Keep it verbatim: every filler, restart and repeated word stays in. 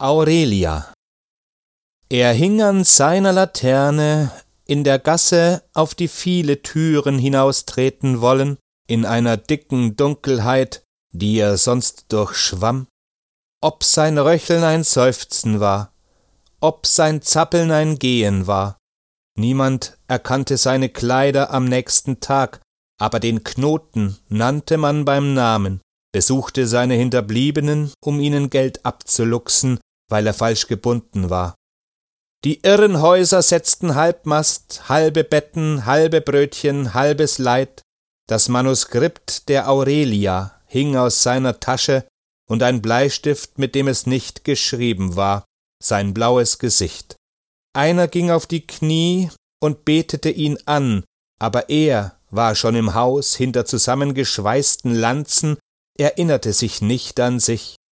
Aurelia. Er hing an seiner Laterne in der Gasse, auf die viele Türen hinaustreten wollen, in einer dicken Dunkelheit, die er sonst durchschwamm. Ob sein Röcheln ein Seufzen war, ob sein Zappeln ein Gehen war. Niemand erkannte seine Kleider am nächsten Tag, aber den Knoten nannte man beim Namen, besuchte seine Hinterbliebenen, um ihnen Geld abzuluxen, weil er falsch gebunden war. Die Irrenhäuser setzten Halbmast, halbe Betten, halbe Brötchen, halbes Leid. Das Manuskript der Aurelia hing aus seiner Tasche und ein Bleistift, mit dem es nicht geschrieben war, sein blaues Gesicht. Einer ging auf die Knie und betete ihn an, aber er war schon im Haus hinter zusammengeschweißten Lanzen, erinnerte sich nicht an sich.